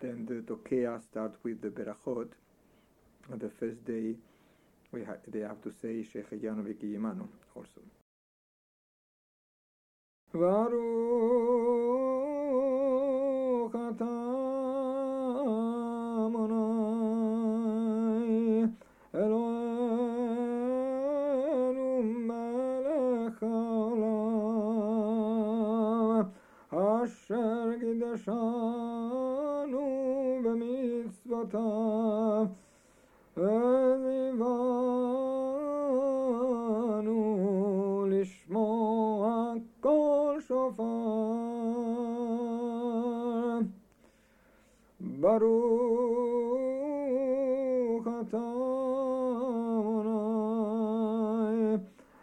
Then the Tokea start with the Berachot. On the first day, they have to say Shechianu V'Kiyimanu also. Baruch atah Adonai Eloheinu melech haolam asher kiddushanu b'mitzvotav וזיוונו לשמוע קול שופר. ברוך אתה אדוני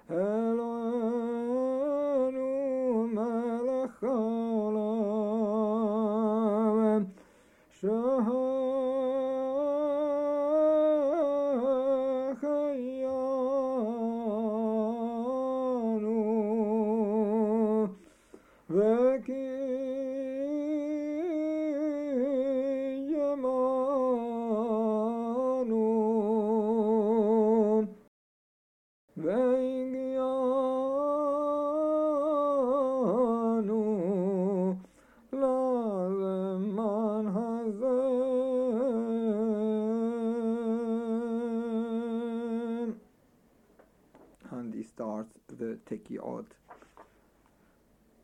אלוהינו מלך העולם and he starts the Tekiot